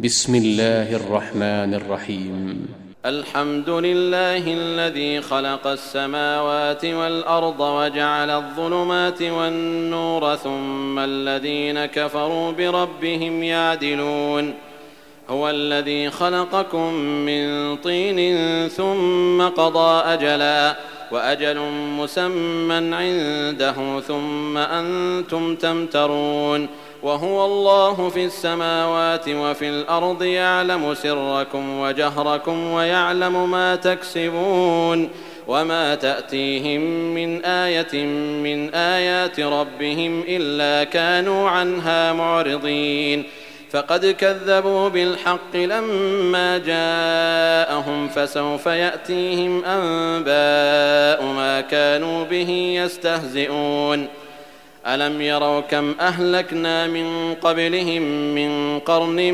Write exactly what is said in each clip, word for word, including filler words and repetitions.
بسم الله الرحمن الرحيم. الحمد لله الذي خلق السماوات والأرض وجعل الظلمات والنور ثم الذين كفروا بربهم يعدلون. هو الذي خلقكم من طين ثم قضى أجلا وأجل مسمى عنده ثم أنتم تمترون. وهو الله في السماوات وفي الأرض يعلم سركم وجهركم ويعلم ما تكسبون وما تأتيهم من آية من آيات ربهم إلا كانوا عنها معرضين. فقد كذبوا بالحق لما جاءهم فسوف يأتيهم أنباء ما كانوا به يستهزئون. ألم يروا كم أهلكنا من قبلهم من قرن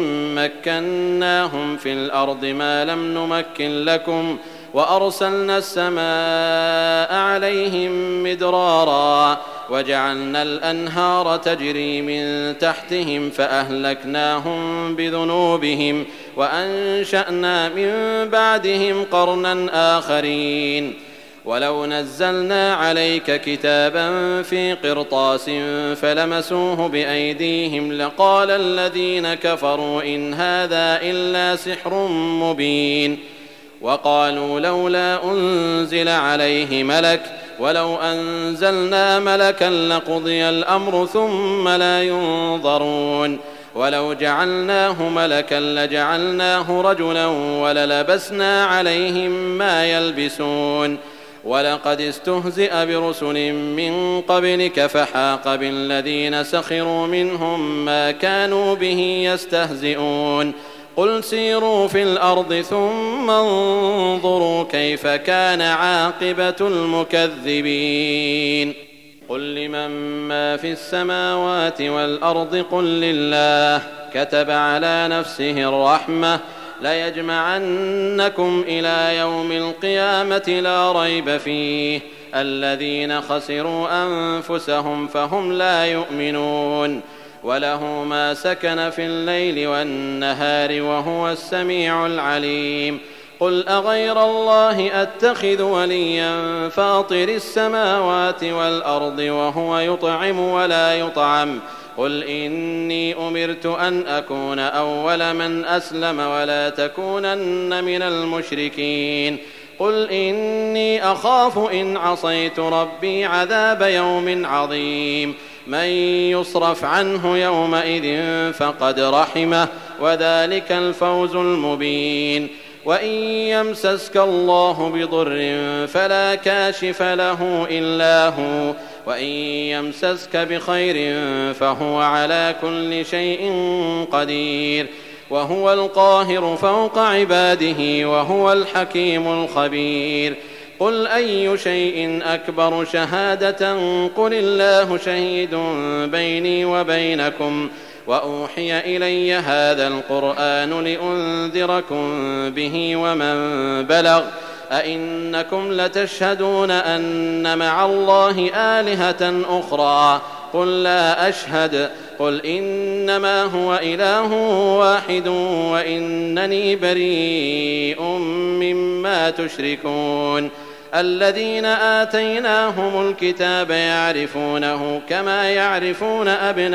مكناهم في الأرض ما لم نمكن لكم وأرسلنا السماء عليهم مدرارا وجعلنا الأنهار تجري من تحتهم فأهلكناهم بذنوبهم وأنشأنا من بعدهم قرنا آخرين. ولو نزلنا عليك كتابا في قرطاس فلمسوه بأيديهم لقال الذين كفروا إن هذا إلا سحر مبين. وقالوا لولا أنزل عليه ملك ولو أنزلنا ملكا لقضي الأمر ثم لا ينظرون. ولو جعلناه ملكا لجعلناه رجلا وللبسنا عليهم ما يلبسون. ولقد استهزئ برسل من قبلك فحاق بالذين سخروا منهم ما كانوا به يستهزئون. قل سيروا في الأرض ثم انظروا كيف كان عاقبة المكذبين. قل لمن ما في السماوات والأرض قل لله كتب على نفسه الرحمة ليجمعنكم إلى يوم القيامة لا ريب فيه الذين خسروا أنفسهم فهم لا يؤمنون. وله ما سكن في الليل والنهار وهو السميع العليم. قل أغير الله أتخذ وليا فاطر السماوات والأرض وهو يطعم ولا يطعم. قل إني أمرت أن أكون أول من أسلم ولا تكونن من المشركين. قل إني أخاف إن عصيت ربي عذاب يوم عظيم. من يصرف عنه يومئذ فقد رحمه وذلك الفوز المبين. وإن يمسسك الله بضر فلا كاشف له إلا هو وإن يمسسك بخير فهو على كل شيء قدير. وهو القاهر فوق عباده وهو الحكيم الخبير. قل أي شيء أكبر شهادة قل الله شهيد بيني وبينكم وأوحي إلي هذا القرآن لأنذركم به ومن بلغ أئنكم لتشهدون أن مع الله آلهة أخرى قل لا أشهد. قل إنما هو إله واحد وإنني بريء مما تشركون. الذين آتيناهم الكتاب يعرفونه كما يعرفون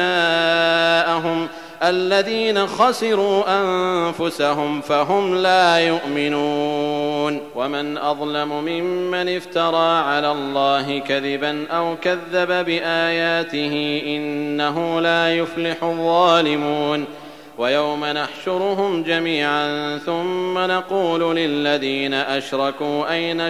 أبناءهم الذين خسروا أنفسهم فهم لا يؤمنون. ومن أظلم ممن افترى على الله كذبا أو كذب بآياته إنه لا يفلح الظالمون. ويوم نحشرهم جميعا ثم نقول للذين أشركوا أين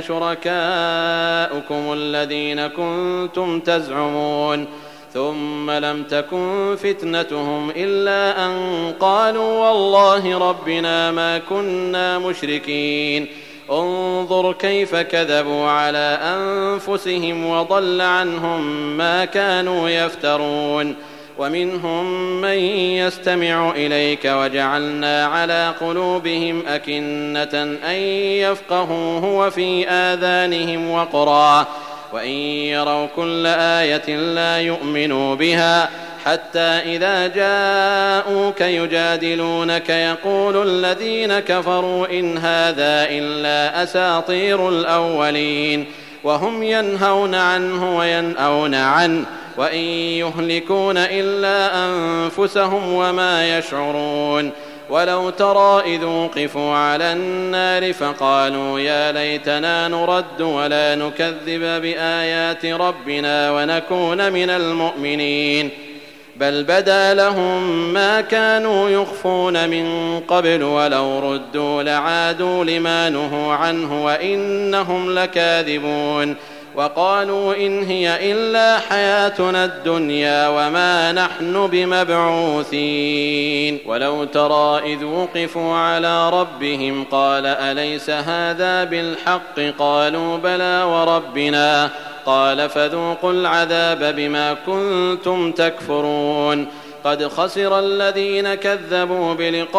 شركاؤكم الذين كنتم تزعمون ثم لم تكن فتنتهم إلا أن قالوا والله ربنا ما كنا مشركين. انظر كيف كذبوا على أنفسهم وضل عنهم ما كانوا يفترون. ومنهم من يستمع إليك وجعلنا على قلوبهم أكنة أن يفقهوه وفي آذانهم وقرا وإن يروا كل آية لا يؤمنوا بها حتى إذا جاءوك يجادلونك يقول الذين كفروا إن هذا إلا أساطير الأولين وهم ينهون عنه وينأون عنه وإن يهلكون إلا أنفسهم وما يشعرون ولو ترى إذ وقفوا على النار فقالوا يا ليتنا نرد ولا نكذب بآيات ربنا ونكون من المؤمنين بل بدا لهم ما كانوا يخفون من قبل ولو ردوا لعادوا لما نهوا عنه وإنهم لكاذبون وقالوا إن هي إلا حياتنا الدنيا وما نحن بمبعوثين ولو ترى إذ وقفوا على ربهم قال أليس هذا بالحق قالوا بلى وربنا قال فذوقوا العذاب بما كنتم تكفرون قد خسر الذين كذبوا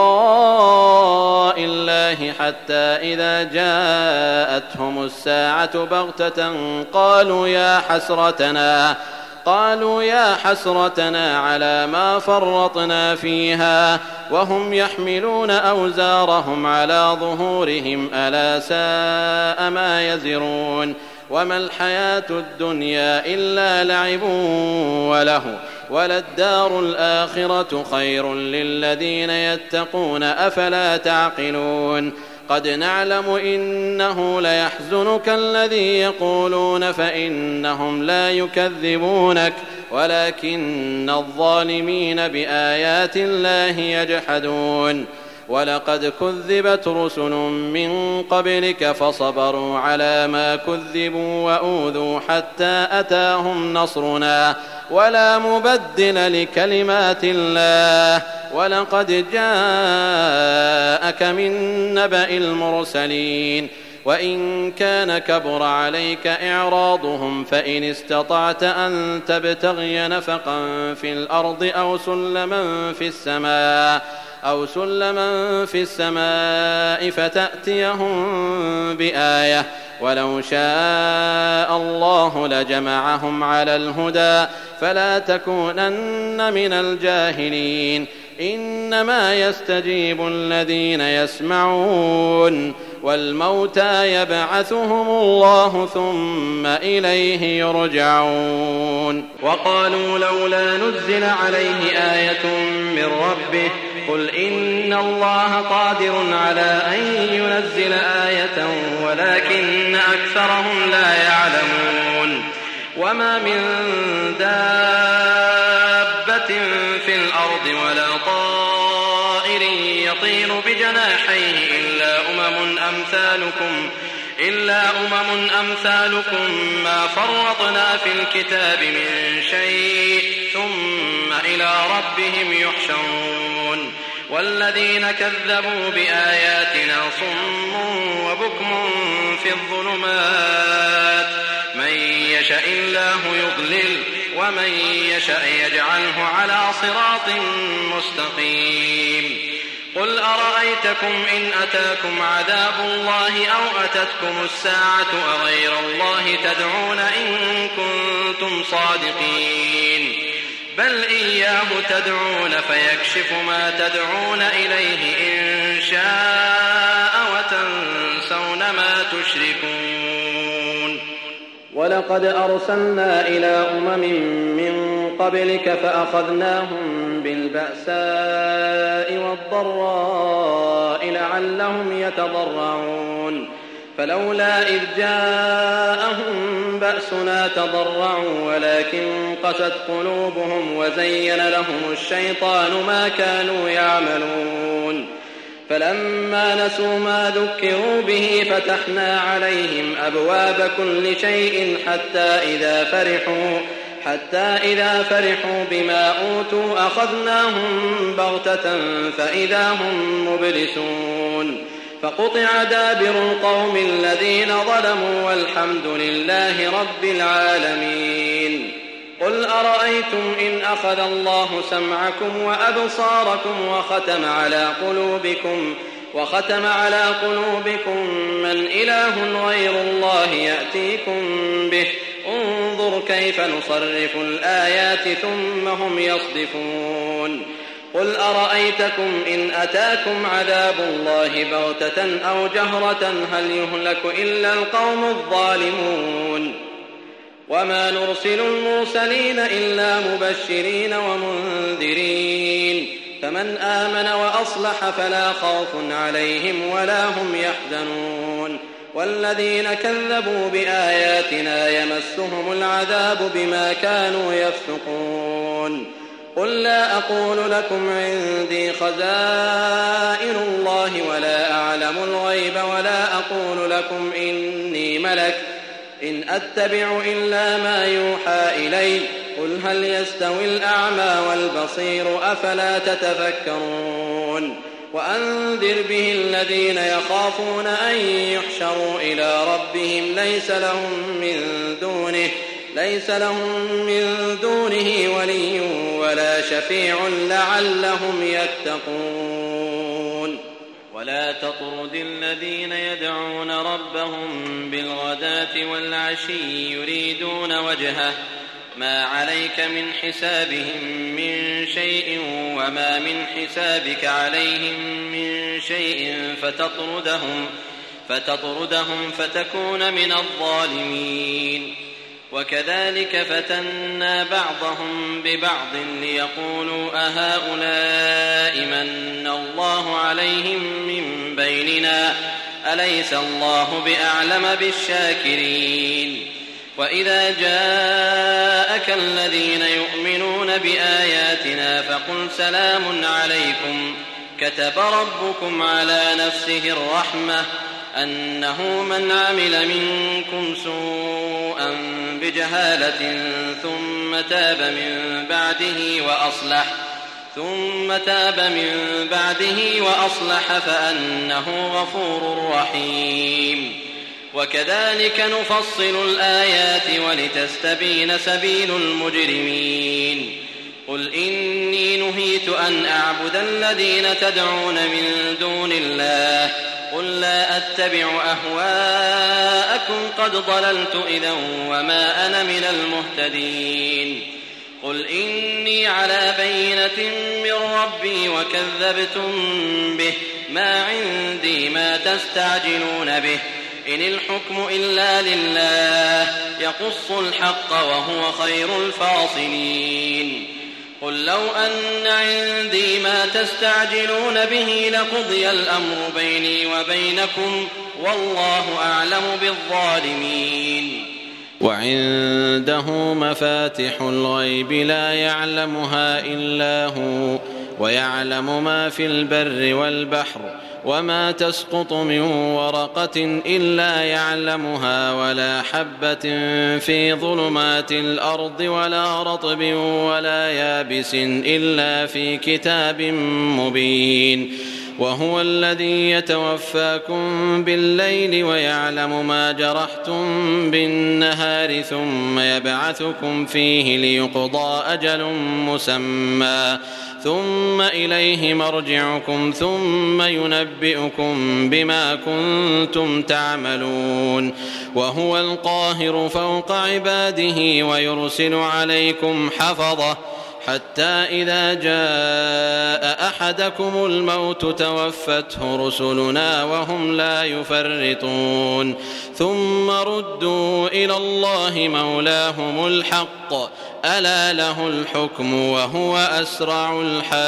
بلقاء الله حتى إذا جاءتهم الساعة بغتة قالوا يا حسرتنا قالوا يا حسرتنا على ما فرطنا فيها وهم يحملون أوزارهم على ظهورهم ألا ساء ما يزرون وما الحياة الدنيا إلا لعب وله وللدار الآخرة خير للذين يتقون أفلا تعقلون قد نعلم إنه ليحزنك الذي يقولون فإنهم لا يكذبونك ولكن الظالمين بآيات الله يجحدون ولقد كذبت رسل من قبلك فصبروا على ما كذبوا وأوذوا حتى أتاهم نصرنا ولا مبدل لكلمات الله ولقد جاءك من نبأ المرسلين وإن كان كبر عليك إعراضهم فإن استطعت أن تبتغي نفقا في الأرض أو سلما في السماء أو سلما في السماء فتأتيهم بآية ولو شاء الله لجمعهم على الهدى فلا تكونن من الجاهلين إنما يستجيب الذين يسمعون والموتى يبعثهم الله ثم إليه يرجعون وقالوا لولا نزل عليه آية من ربه قل إن الله قادر على أن ينزل آية ولكن أكثرهم لا يعلمون وما من دابة في الأرض ولا طائر يطير بجناحيه إلا أمم أمثالكم إلا أمم أمثالكم ما فرطنا في الكتاب من شيء ثم إلى ربهم يحشرون والذين كذبوا بآياتنا صم وبكم في الظلمات من يشاء الله يضلل ومن يشاء يجعله على صراط مستقيم قل أرأيتكم إن أتاكم عذاب الله أو أتتكم الساعة أغير الله تدعون إن كنتم صادقين بل إياه تدعون فيكشف ما تدعون إليه إن شاء وتنسون ما تشركون ولقد أرسلنا إلى أمم من قبلك فأخذناهم بالبأساء والضراء لعلهم يتضرعون فلولا إذ جاءهم بأسنا تضرعوا ولكن قست قلوبهم وزين لهم الشيطان ما كانوا يعملون فلما نسوا ما ذكروا به فتحنا عليهم أبواب كل شيء حتى إذا فرحوا حتى إذا فرحوا بما أوتوا أخذناهم بغتة فإذا هم مبلسون فقطع دابر القوم الذين ظلموا والحمد لله رب العالمين قل أرأيتم إن أخذ الله سمعكم وأبصاركم وختم على قلوبكم وختم على قلوبكم من إله غير الله يأتيكم به انظر كيف نصرف الآيات ثم هم يصدفون قل أرأيتكم إن أتاكم عذاب الله بغتة أو جهرة هل يهلك إلا القوم الظالمون وما نرسل المرسلين إلا مبشرين ومنذرين فمن آمن وأصلح فلا خوف عليهم ولا هم يحزنون والذين كذبوا بآياتنا يمسهم العذاب بما كانوا يفسقون قل لا أقول لكم عندي خزائن الله ولا أعلم الغيب ولا أقول لكم إني ملك إن أتبع إلا ما يوحى إلي قل هل يستوي الأعمى والبصير أفلا تتفكرون وأنذر به الذين يخافون أن يحشروا إلى ربهم ليس لهم من دونه ليس لهم من دونه ولي ولا شفيع لعلهم يتقون ولا تطرد الذين يدعون ربهم بالغداة والعشي يريدون وجهه ما عليك من حسابهم من شيء وما من حسابك عليهم من شيء فتطردهم فتطردهم فتكون من الظالمين وكذلك فتنا بعضهم ببعض ليقولوا أهؤلاء من الله عليهم من بيننا أليس الله بأعلم بالشاكرين وإذا جاءك الذين يؤمنون بآياتنا فقل سلام عليكم كتب ربكم على نفسه الرحمة أنه من عمل منكم سوءا بجهالة ثم تاب من بعده وأصلح ثم تاب من بعده وأصلح فأنه غفور رحيم وكذلك نفصل الآيات ولتستبين سبيل المجرمين قل إني نهيت أن أعبد الذين تدعون من دون الله قل لا أتبع أهواءكم قد ضللت إذا وما أنا من المهتدين قل إني على بينة من ربي وكذبتم به ما عندي ما تستعجلون به إن الحكم إلا لله يقص الحق وهو خير الفاصلين قل لو أن عندي ما تستعجلون به لقضي الأمر بيني وبينكم والله أعلم بالظالمين وعنده مفاتح الغيب لا يعلمها إلا هو ويعلم ما في البر والبحر وما تسقط من ورقة إلا يعلمها ولا حبة في ظلمات الأرض ولا رطب ولا يابس إلا في كتاب مبين وهو الذي يتوفاكم بالليل ويعلم ما جرحتم بالنهار ثم يبعثكم فيه ليقضى أجل مسمى ثم إليه مرجعكم ثم ينبئكم بما كنتم تعملون وهو القاهر فوق عباده ويرسل عليكم حفظة حتى إذا جاء أحدكم الموت توفته رسلنا وهم لا يفرطون ثم ردوا إلى الله مولاهم الحق ألا له الحكم وهو أسرع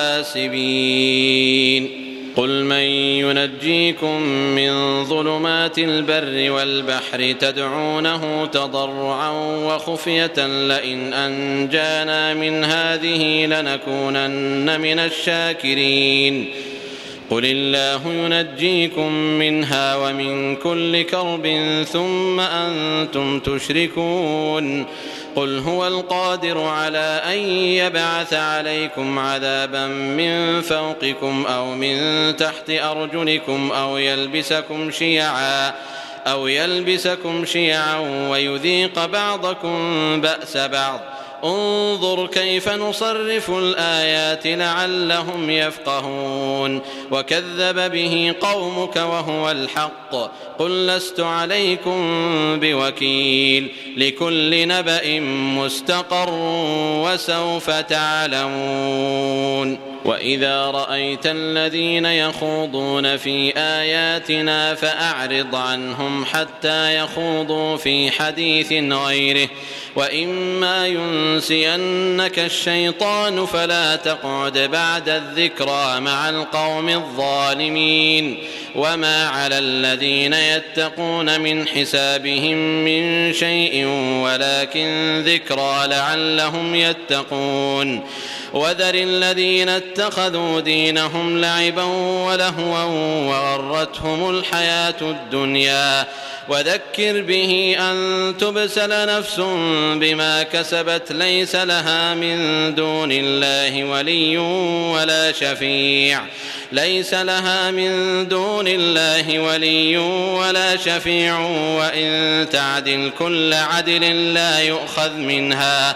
الحاسبين قل من ينجيكم من ظلمات البر والبحر تدعونه تضرعا وخفية لئن أنجانا من هذه لنكونن من الشاكرين قل الله ينجيكم منها ومن كل كرب ثم أنتم تشركون قل هو القادر على أن يبعث عليكم عذابا من فوقكم أو من تحت أرجلكم أو يلبسكم شيعا أو يلبسكم شيعا ويذيق بعضكم بأس بعض انظر كيف نصرف الآيات لعلهم يفقهون وكذب به قومك وهو الحق قل لست عليكم بوكيل لكل نبأ مستقر وسوف تعلمون وإذا رأيت الذين يخوضون في آياتنا فأعرض عنهم حتى يخوضوا في حديث غيره وإما ينسينك الشيطان فلا تقعد بعد الذكرى مع القوم الظالمين وما على الذين يتقون من حسابهم من شيء ولكن ذكرى لعلهم يتقون وذر الذين اتخذوا دينهم لعبا ولهوا وغرتهم الحياة الدنيا وذكر به أن تبسل نفس بما كسبت ليس لها من دون الله ولي ولا شفيع ليس لها من دون الله ولي ولا شفيع وإن تعدل كل عدل لا يؤخذ منها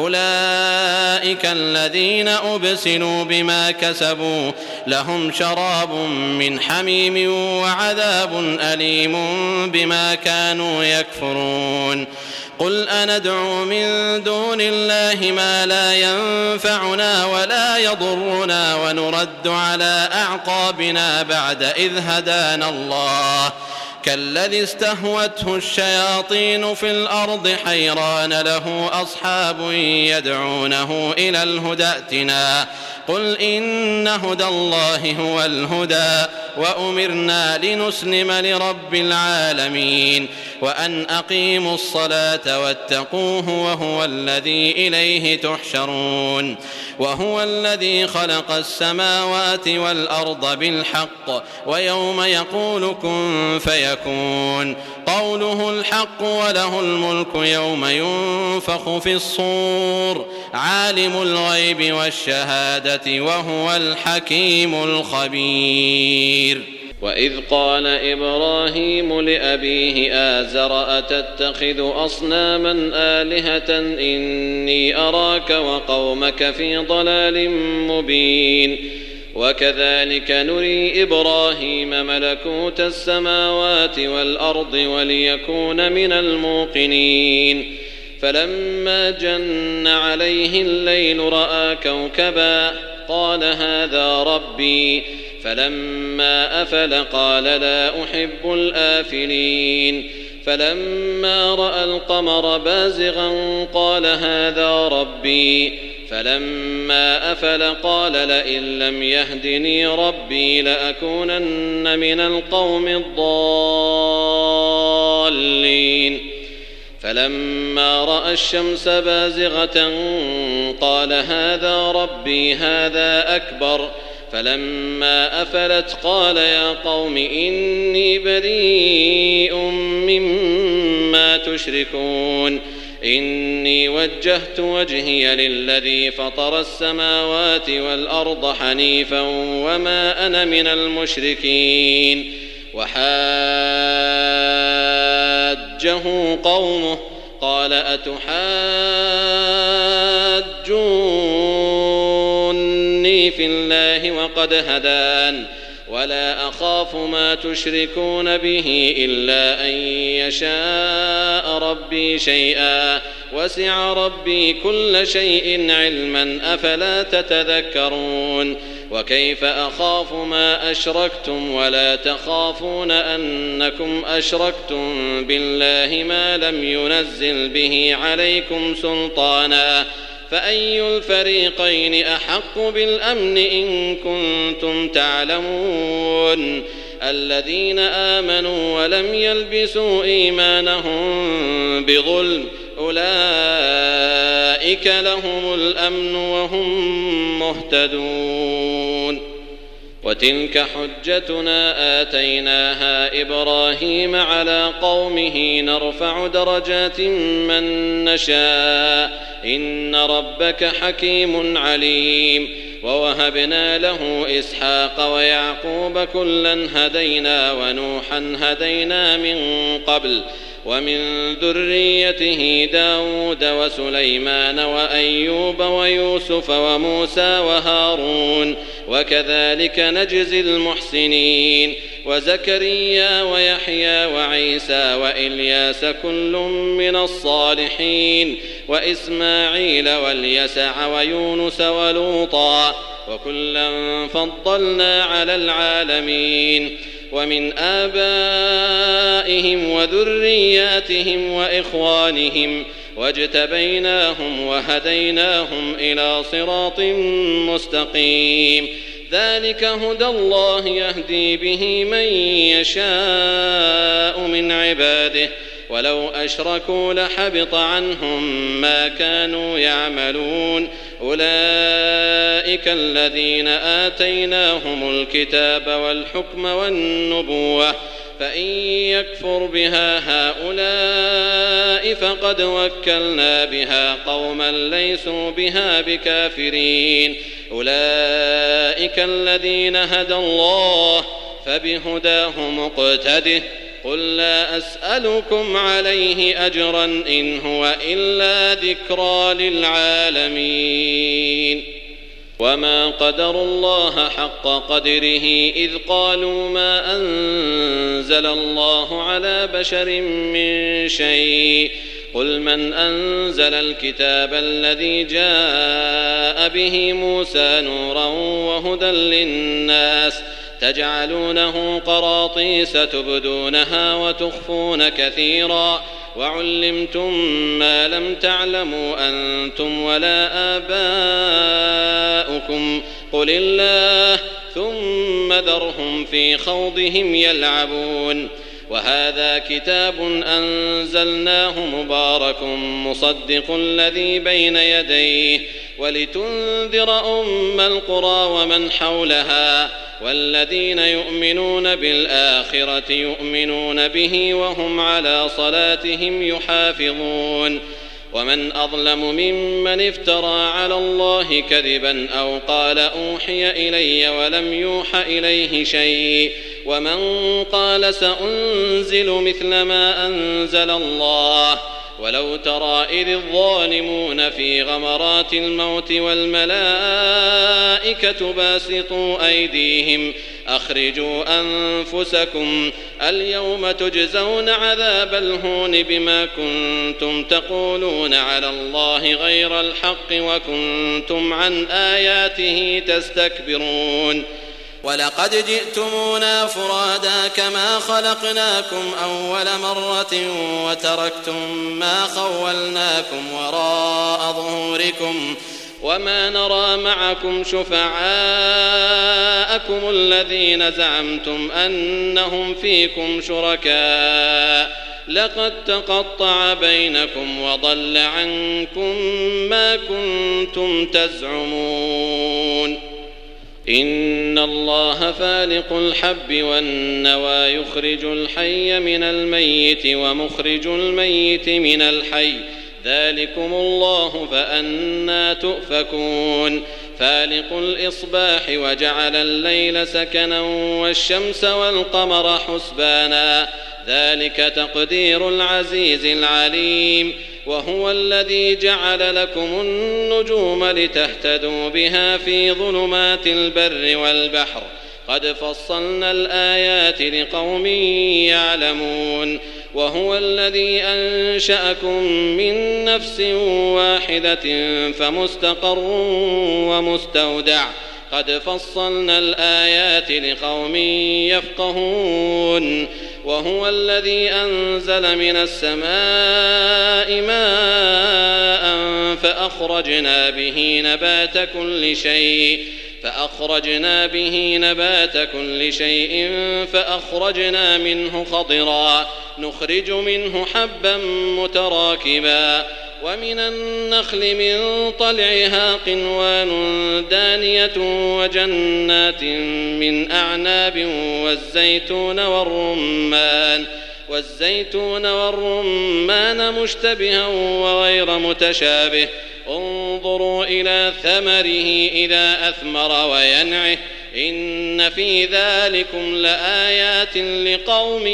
أولئك الذين أبسلوا بما كسبوا لهم شراب من حميم وعذاب أليم بما كانوا يكفرون قل أندعو من دون الله ما لا ينفعنا ولا يضرنا ونرد على أعقابنا بعد إذ هدانا الله كالذي استهوته الشياطين في الأرض حيران له أصحاب يدعونه إلى الهدى ائتنا قل إن هدى الله هو الهدى وأمرنا لنسلم لرب العالمين وأن أقيموا الصلاة واتقوه وهو الذي إليه تحشرون وهو الذي خلق السماوات والأرض بالحق ويوم يقول كن فيكون قوله الحق وله الملك يوم ينفخ في الصور عالم الغيب والشهادة وهو الحكيم الخبير وإذ قال إبراهيم لأبيه آزر أتتخذ أصناما آلهة إني أراك وقومك في ضلال مبين وكذلك نري إبراهيم ملكوت السماوات والأرض وليكون من الموقنين فلما جن عليه الليل رأى كوكبا قال هذا ربي فلما أفل قال لا أحب الآفلين فلما رأى القمر بازغا قال هذا ربي فلما أفل قال لئن لم يهدني ربي لأكونن من القوم الضالين فلما رأى الشمس بازغة قال هذا ربي هذا أكبر فلما أفلت قال يا قوم إني بريء مما تشركون إني وجهت وجهي للذي فطر السماوات والأرض حنيفا وما أنا من المشركين وحاجه قومه قال أتحاجوني في الله وقد هدان ولا أخاف ما تشركون به إلا أن يشاء ربي شيئا وسع ربي كل شيء علما أفلا تتذكرون وكيف أخاف ما أشركتم ولا تخافون أنكم أشركتم بالله ما لم ينزل به عليكم سلطانا فأي الفريقين أحق بالأمن إن كنتم تعلمون الذين آمنوا ولم يلبسوا إيمانهم بظلم أولئك لهم الأمن وهم مهتدون وتلك حجتنا آتيناها إبراهيم على قومه نرفع درجات من نشاء إن ربك حكيم عليم ووهبنا له إسحاق ويعقوب كلا هدينا ونوحا هدينا من قبل ومن ذريته داود وسليمان وأيوب ويوسف وموسى وهارون وكذلك نجزي المحسنين وزكريا ويحيى وعيسى وإلياس كل من الصالحين وإسماعيل واليسع ويونس ولوطا وكلا فضلنا على العالمين ومن آبائهم وذرياتهم وإخوانهم واجتبيناهم وهديناهم إلى صراط مستقيم ذلك هدى الله يهدي به من يشاء من عباده ولو أشركوا لحبط عنهم ما كانوا يعملون أولئك الذين آتيناهم الكتاب والحكم والنبوة فإن يكفر بها هؤلاء فقد وكلنا بها قوما ليسوا بها بكافرين أولئك الذين هدى الله فبهداه مقتده قل لا أسألكم عليه أجرا إن هو إلا ذكرى للعالمين وما قدروا الله حق قدره إذ قالوا ما أنزل الله على بشر من شيء قل من أنزل الكتاب الذي جاء به موسى نورا وهدى للناس تجعلونه قراطيس تبدونها وتخفون كثيرا وعلمتم ما لم تعلموا أنتم ولا آباؤكم قل الله ثم ذرهم في خوضهم يلعبون وهذا كتاب أنزلناه مبارك مصدق الذي بين يديه ولتنذر أم القرى ومن حولها والذين يؤمنون بالآخرة يؤمنون به وهم على صلاتهم يحافظون ومن أظلم ممن افترى على الله كذبا أو قال أوحي إلي ولم يوح إليه شيء ومن قال سأنزل مثل ما أنزل الله ولو ترى إذ الظالمون في غمرات الموت والملائكة باسطوا أيديهم أخرجوا أنفسكم اليوم تجزون عذاب الهون بما كنتم تقولون على الله غير الحق وكنتم عن آياته تستكبرون ولقد جئتمونا فرادا كما خلقناكم أول مرة وتركتم ما خولناكم وراء ظهوركم وما نرى معكم شفعاءكم الذين زعمتم أنهم فيكم شركاء لقد تقطع بينكم وضل عنكم ما كنتم تزعمون إن الله فالق الحب والنوى يخرج الحي من الميت ومخرج الميت من الحي ذلكم الله فأنى تؤفكون فالق الإصباح وجعل الليل سكنا والشمس والقمر حسبانا ذلك تقدير العزيز العليم وهو الذي جعل لكم النجوم لتهتدوا بها في ظلمات البر والبحر قد فصلنا الآيات لقوم يعلمون وهو الذي أنشأكم من نفس واحدة فمستقر ومستودع قد فصلنا الآيات لقوم يفقهون وهو الذي أنزل من السماء ماء فأخرجنا به نبات كل شيء فأخرجنا به نبات كل شيء فأخرجنا منه خضرا نخرج منه حبا متراكبا ومن النخل من طلعها قنوان دانية وجنات من أعناب والزيتون والرمان والزيتون والرمان مشتبها وغير متشابه انظروا إلى ثمره إذا أثمر وينعه إن في ذلكم لآيات لقوم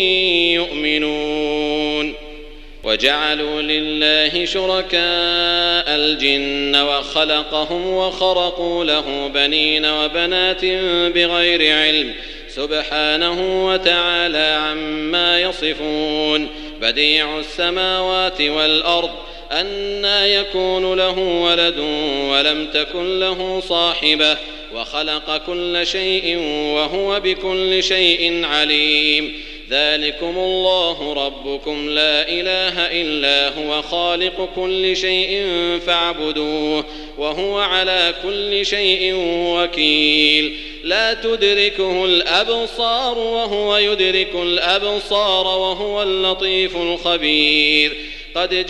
يؤمنون. وجعلوا لله شركاء الجن وخلقهم وخرقوا له بنين وبنات بغير علم سبحانه وتعالى عما يصفون. بديع السماوات والأرض أنى يكون له ولد ولم تكن له صاحبة وخلق كل شيء وهو بكل شيء عليم. ذلكم الله ربكم لا إله إلا هو خالق كل شيء فاعبدوه وهو على كل شيء وكيل. لا تدركه الأبصار وهو يدرك الأبصار وهو اللطيف الخبير. قد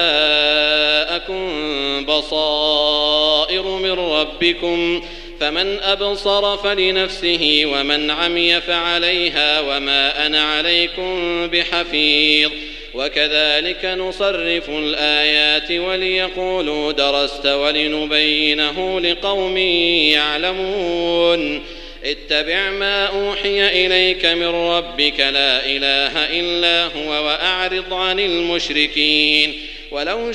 جاءكم بصائر من ربكم فمن أبصر فلنفسه ومن عمي فعليها وما أنا عليكم بحفيظ. وكذلك نصرف الآيات وليقولوا درست ولنبينه لقوم يعلمون. اتبع ما أوحي إليك من ربك لا إله إلا هو وأعرض عن المشركين. ولو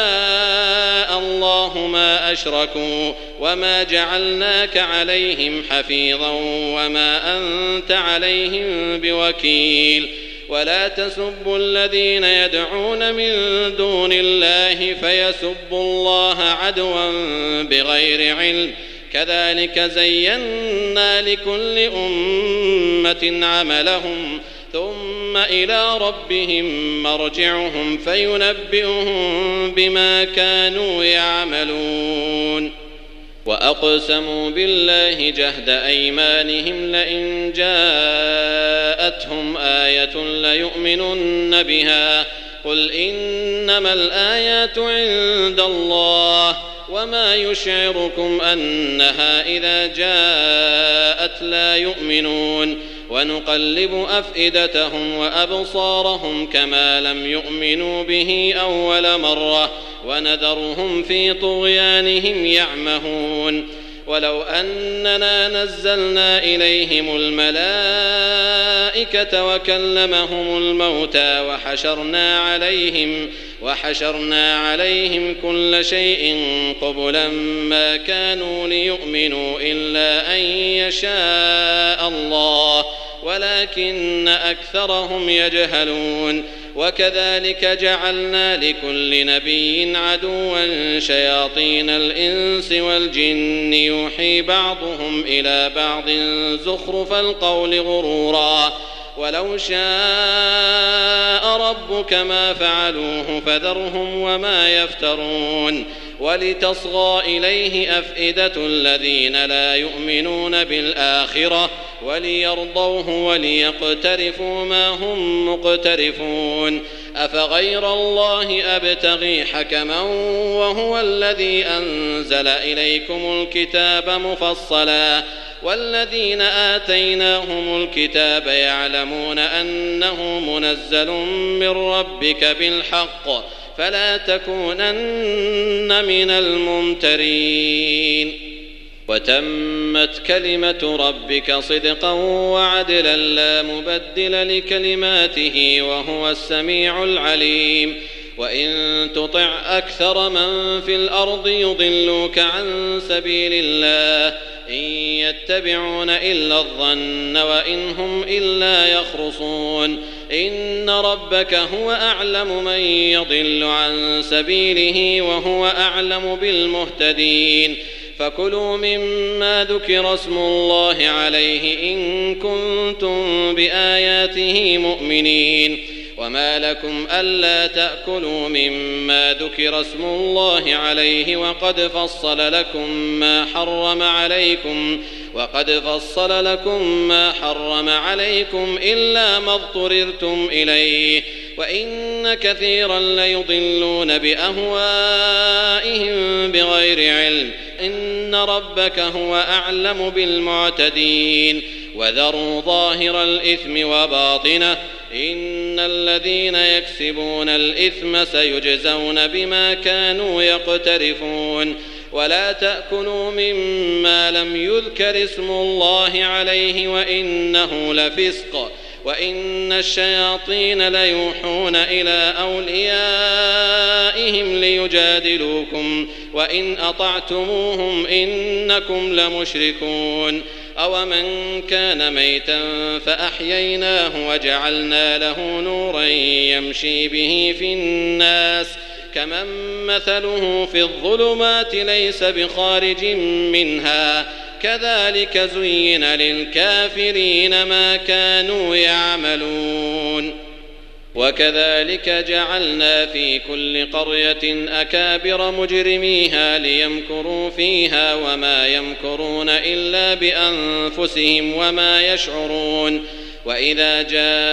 شاء الله ما أشركوا وما جعلناك عليهم حفيظا وما أنت عليهم بوكيل. ولا تسبوا الذين يدعون من دون الله فيسبوا الله عدوا بغير علم كذلك زينا لكل أمة عملهم ثم إلى ربهم مرجعهم فينبئهم بما كانوا يعملون. وأقسموا بالله جهد أيمانهم لئن جاءتهم آية ليؤمنن بها قل إنما الآيات عند الله وما يشعركم أنها إذا جاءت لا يؤمنون. ونقلب أفئدتهم وأبصارهم كما لم يؤمنوا به أول مرة ونذرهم في طغيانهم يعمهون. ولو أننا نزلنا إليهم الملائكة وكلمهم الموتى وحشرنا عليهم وحشرنا عليهم كل شيء قبلا ما كانوا ليؤمنوا إلا أن يشاء الله ولكن أكثرهم يجهلون. وكذلك جعلنا لكل نبي عدوا شياطين الإنس والجن يوحي بعضهم إلى بعض زخرف القول غرورا ولو شاء ربك ما فعلوه فذرهم وما يفترون. ولتصغى إليه أفئدة الذين لا يؤمنون بالآخرة وليرضوه وليقترفوا ما هم مقترفون. أفغير الله أبتغي حكما وهو الذي أنزل إليكم الكتاب مفصلا والذين آتيناهم الكتاب يعلمون أنه منزل من ربك بالحق فلا تكونن من الممترين. وتمت كلمة ربك صدقا وعدلا لا مبدل لكلماته وهو السميع العليم. وإن تطع أكثر من في الأرض يضلوك عن سبيل الله إن يتبعون إلا الظن وإن هم إلا يخرصون. إن ربك هو أعلم من يضل عن سبيله وهو أعلم بالمهتدين. فكلوا مما ذكر اسم الله عليه إن كنتم بآياته مؤمنين. وما لكم ألا تأكلوا مما ذكر اسم الله عليه وقد فصل لكم ما حرم عليكم وقد فصل لكم ما حرم عليكم إلا ما اضطررتم إليه وإن كثيرا ليضلون بأهوائهم بغير علم إن ربك هو أعلم بالمعتدين. وذروا ظاهر الإثم وباطنه إن الذين يكسبون الإثم سيجزون بما كانوا يقترفون ولا تأكلوا مما لم يذكر اسم الله عليه وإنه لفسق وإن الشياطين ليوحون إلى أوليائهم ليجادلوكم وإن أطعتموهم إنكم لمشركون أومن كان ميتا فأحييناه وجعلنا له نورا يمشي به في الناس كمن مثله في الظلمات ليس بخارج منها كذلك زين للكافرين ما كانوا يعملون وكذلك جعلنا في كل قرية أكابر مجرميها ليمكروا فيها وما يمكرون إلا بأنفسهم وما يشعرون وإذا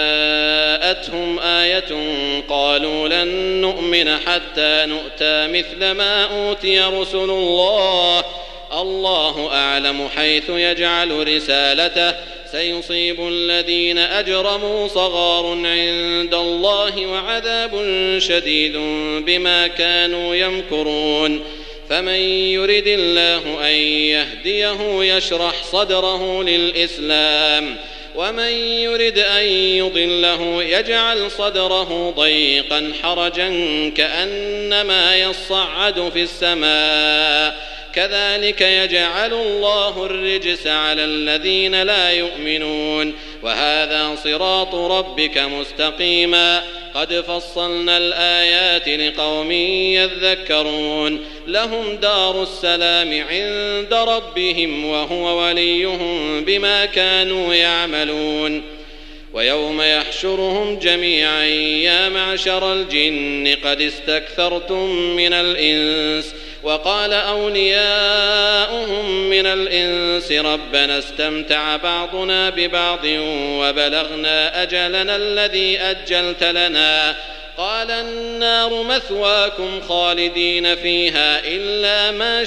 جاءتهم آية قالوا لن نؤمن حتى نؤتى مثل ما أوتي رسل الله الله أعلم حيث يجعل رسالته سيصيب الذين أجرموا صغار عند الله وعذاب شديد بما كانوا يمكرون فمن يرد الله أن يهديه يشرح صدره للإسلام ومن يرد أن يضله يجعل صدره ضيقا حرجا كأنما يصعد في السماء كذلك يجعل الله الرجس على الذين لا يؤمنون وهذا صراط ربك مستقيما قد فصلنا الآيات لقوم يذكرون لهم دار السلام عند ربهم وهو وليهم بما كانوا يعملون ويوم يحشرهم جميعا يا معشر الجن قد استكثرتم من الإنس وقال أولياؤهم من الإنس ربنا استمتع بعضنا ببعض وبلغنا أجلنا الذي أجلت لنا قال النار مثواكم خالدين فيها إلا ما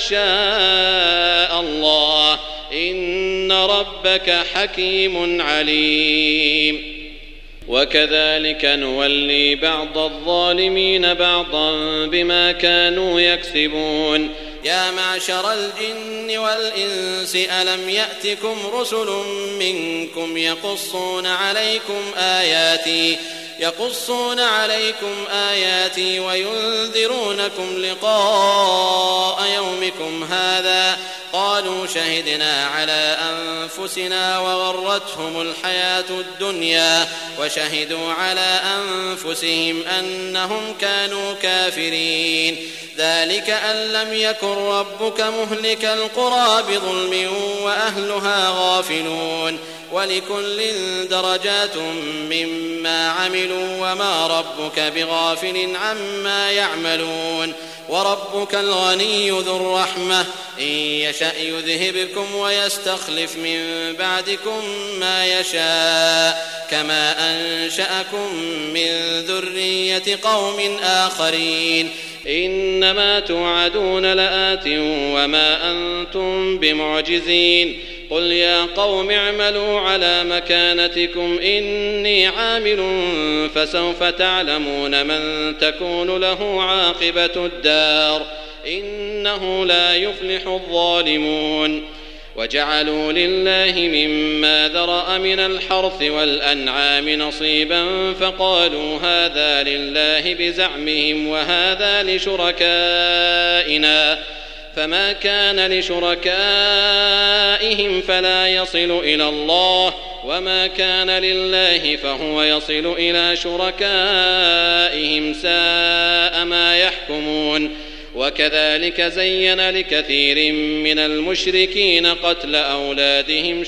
شاء الله إن ربك حكيم عليم وكذلك نولي بعض الظالمين بعضا بما كانوا يكسبون يا معشر الجن والإنس ألم يأتكم رسل منكم يقصون عليكم آياتي يقصون عليكم آياتي وينذرونكم لقاء يومكم هذا قالوا شهدنا على أنفسنا وغرتهم الحياة الدنيا وشهدوا على أنفسهم أنهم كانوا كافرين ذلك أن لم يكن ربك مهلك القرى بظلم وأهلها غافلون ولكل درجات مما عملوا وما ربك بغافل عما يعملون وربك الغني ذو الرحمة إن يشأ يذهبكم ويستخلف من بعدكم ما يشاء كما أنشأكم من ذرية قوم آخرين إنما توعدون لآت وما أنتم بمعجزين قل يا قوم اعملوا على مكانتكم إني عامل فسوف تعلمون من تكون له عاقبة الدار إنه لا يفلح الظالمون وجعلوا لله مما ذرأ من الحرث والأنعام نصيبا فقالوا هذا لله بزعمهم وهذا لشركائنا فما كان لشركائهم فلا يصل إلى الله وما كان لله فهو يصل إلى شركائهم ساء ما يحكمون وكذلك زين لكثير من المشركين قتل أولادهم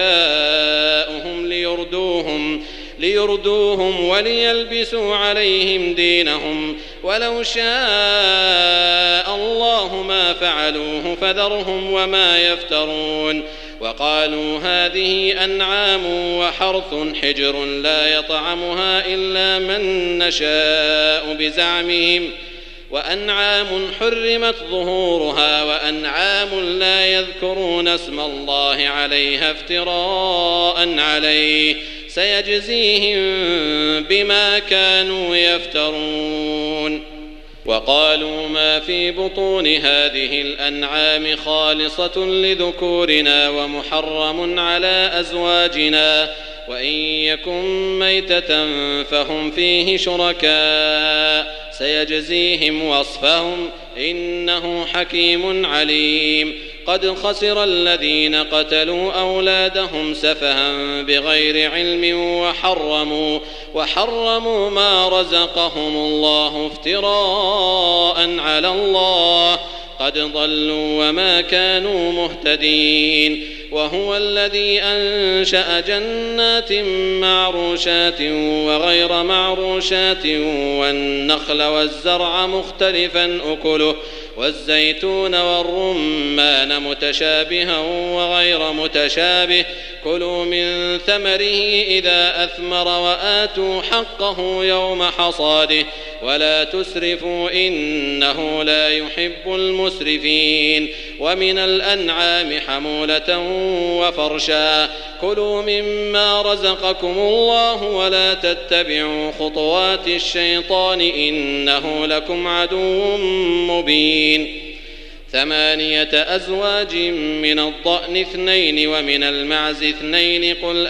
شركاؤهم ليردوهم ليردوهم وليلبسوا عليهم دينهم ولو شاء الله ما فعلوه فذرهم وما يفترون وقالوا هذه أنعام وحرث حجر لا يطعمها إلا من نشاء بزعمهم وأنعام حرمت ظهورها وأنعام لا يذكرون اسم الله عليها افتراء عليه سيجزيهم بما كانوا يفترون. وقالوا ما في بطون هذه الأنعام خالصة لذكورنا ومحرم على أزواجنا وإن يكن ميتة فهم فيه شركاء سيجزيهم وصفهم إنه حكيم عليم. قد خسر الذين قتلوا أولادهم سفها بغير علم وحرموا, وحرموا ما رزقهم الله افتراء على الله قد ضلوا وما كانوا مهتدين. وهو الذي أنشأ جنات معروشات وغير معروشات والنخل والزرع مختلفا أكله والزيتون والرمان متشابها وغير متشابه كلوا من ثمره إذا أثمر وآتوا حقه يوم حصاده ولا تسرفوا إنه لا يحب المسرفين. ومن الأنعام حمولة وفرشا كلوا مما رزقكم الله ولا تتبعوا خطوات الشيطان إنه لكم عدو مبين. ثمانية أزواج من الضأن اثنين ومن المعز اثنين قل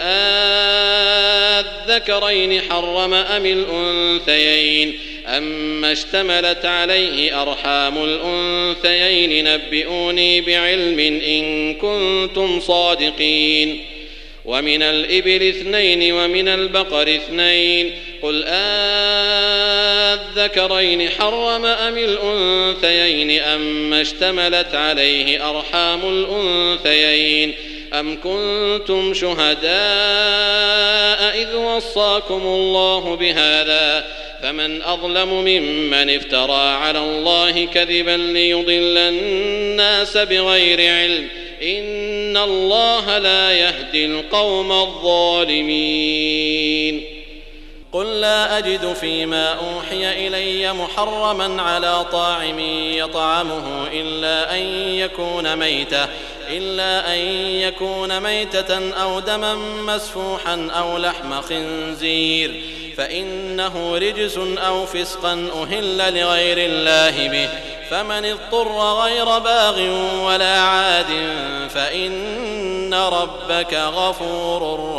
آذكرين حرم أم الأنثيين أما اشتملت عليه أرحام الأنثيين نبئوني بعلم إن كنتم صادقين. ومن الإبل اثنين ومن البقر اثنين قل آذكرين حرم أم الأنثيين أما اشتملت عليه أرحام الأنثيين أم كنتم شهداء إذ وصاكم الله بهذا فمن أظلم ممن افترى على الله كذبا ليضل الناس بغير علم إن الله لا يهدي القوم الظالمين. قل لا أجد فيما أوحي إلي محرما على طاعم يطعمه إلا أن يكون ميتة إلا أن يكون ميتة أو دما مسفوحا أو لحم خنزير فإنه رجس أو فسقا أهل لغير الله به فمن اضطر غير باغ ولا عاد فإن ربك غفور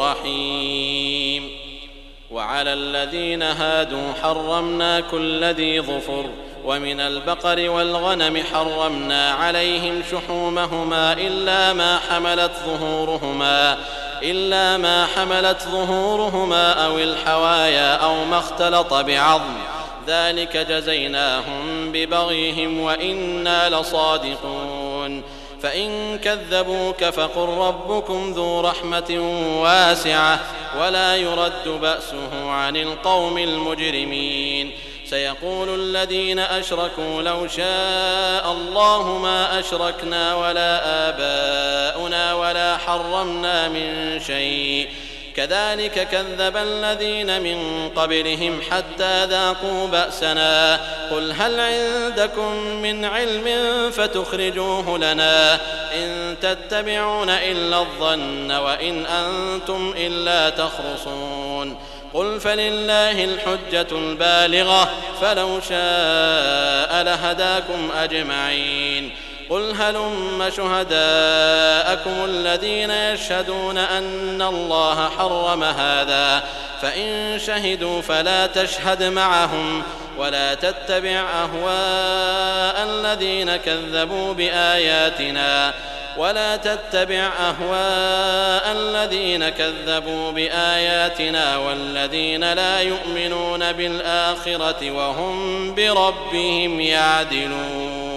رحيم. وعلى الذين هادوا حرمنا كل ذي ظفر ومن البقر والغنم حرمنا عليهم شحومهما إلا ما حملت ظهورهما إلا ما حملت ظهورهما أو الحوايا أو ما اختلط بعظم ذلك جزيناهم ببغيهم وإنا لصادقون. فإن كذبوك فقل ربكم ذو رحمة واسعة ولا يرد بأسه عن القوم المجرمين. سيقول الذين أشركوا لو شاء الله ما أشركنا ولا آباؤنا ولا حرمنا من شيء كذلك كذب الذين من قبلهم حتى ذاقوا بأسنا قل هل عندكم من علم فتخرجوه لنا إن تتبعون إلا الظن وإن أنتم إلا تخرصون. قل فلله الحجة البالغة فلو شاء لهداكم أجمعين. قل هلم شهداءكم الذين يشهدون أن الله حرم هذا فإن شهدوا فلا تشهد معهم ولا تتبع أهواء الذين كذبوا بآياتنا ولا تتبع أهواء الذين كذبوا بآياتنا والذين لا يؤمنون بالآخرة وهم بربهم يعدلون.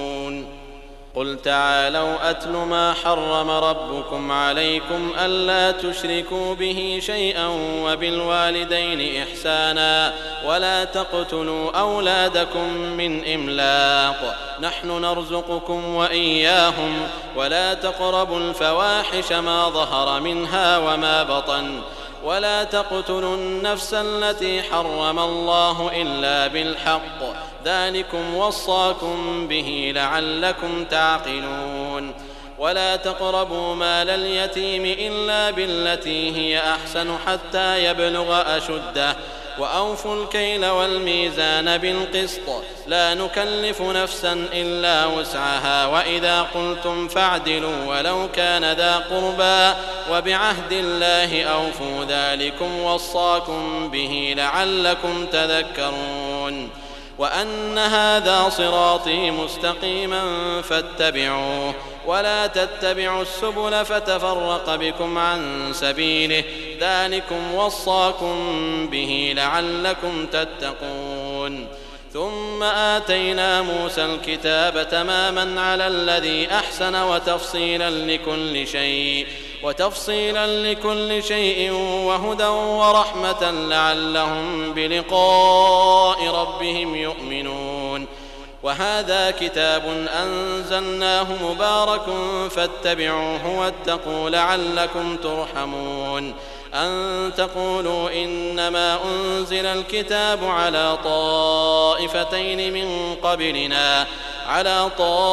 قل تعالوا أتل ما حرم ربكم عليكم ألا تشركوا به شيئا وبالوالدين إحسانا ولا تقتلوا أولادكم من إملاق نحن نرزقكم وإياهم ولا تقربوا الفواحش ما ظهر منها وما بطن ولا تقتلوا النفس التي حرم الله إلا بالحق ذلكم وصاكم به لعلكم تعقلون. ولا تقربوا مال اليتيم إلا بالتي هي أحسن حتى يبلغ أشده وأوفوا الكيل والميزان بالقسط لا نكلف نفسا إلا وسعها وإذا قلتم فاعدلوا ولو كان ذا قربى وبعهد الله أوفوا ذلكم وصاكم به لعلكم تذكرون وأن هذا صراطي مستقيما فاتبعوه ولا تتبعوا السبل فتفرق بكم عن سبيله ذلكم وصاكم به لعلكم تتقون ثم آتينا موسى الكتاب تماما على الذي أحسن وتفصيلا لكل شيء وتفصيلا لكل شيء وهدى ورحمة لعلهم بلقاء ربهم يؤمنون وهذا كتاب أنزلناه مبارك فاتبعوه واتقوا لعلكم ترحمون أن تقولوا إنما أنزل الكتاب على طائفتين من قبلنا على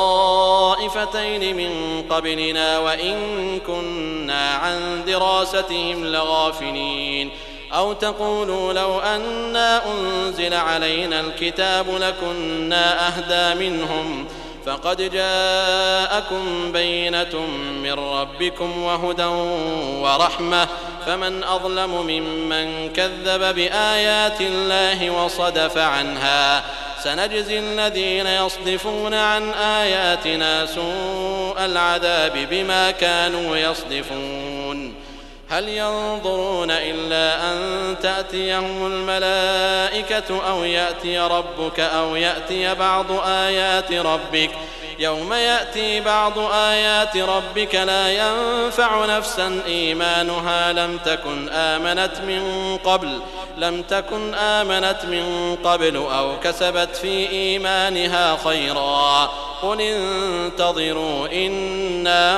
طائفتين من قبلنا وإن كنا عن دراستهم لغافلين أو تقولوا لو أنا أنزل علينا الكتاب لكنا أهدى منهم فقد جاءكم بينة من ربكم وهدى ورحمة فمن أظلم ممن كذب بآيات الله وصدف عنها سنجزي الذين يصدفون عن آياتنا سوء العذاب بما كانوا يصدفون هل ينظرون إلا أن تأتيهم الملائكة أو يأتي ربك أو يأتي بعض آيات ربك يوم يأتي بعض آيات ربك لا ينفع نفسا إيمانها لم تكن آمنت من قبل لم تكن آمنت من قبل أو كسبت في إيمانها خيرا قل انتظروا إنا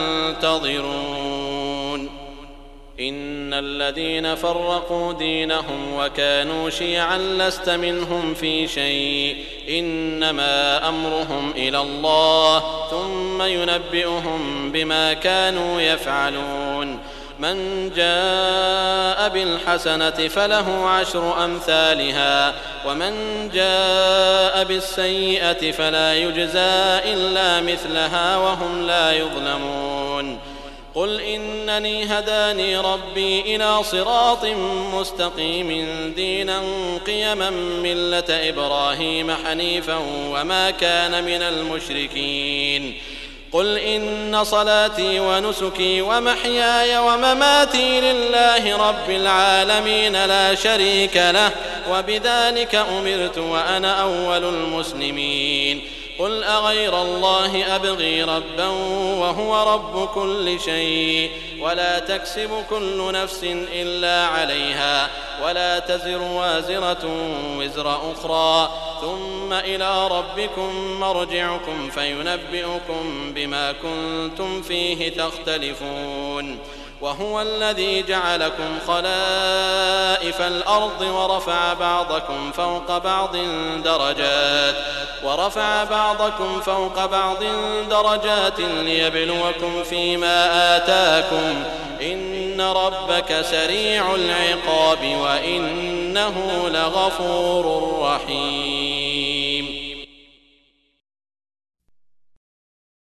منتظرون إن الذين فرقوا دينهم وكانوا شيعا لست منهم في شيء إنما أمرهم إلى الله ثم ينبئهم بما كانوا يفعلون من جاء بالحسنة فله عشر أمثالها ومن جاء بالسيئة فلا يجزى إلا مثلها وهم لا يظلمون قل إنني هداني ربي إلى صراط مستقيم دينا قيما ملة إبراهيم حنيفا وما كان من المشركين قل إن صلاتي ونسكي ومحياي ومماتي لله رب العالمين لا شريك له وبذلك أمرت وأنا أول المسلمين قل أغير الله أبغي ربا وهو رب كل شيء ولا تكسب كل نفس إلا عليها ولا تزر وازرة وزر أخرى ثم إلى ربكم مرجعكم فينبئكم بما كنتم فيه تختلفون وهو الذي جعلكم خلائف الأرض ورفع بعضكم فوق بعض درجات ورفع بعضكم فوق بعض درجات ليبلوكم فيما آتاكم إن ربك سريع العقاب وإنه لغفور رحيم.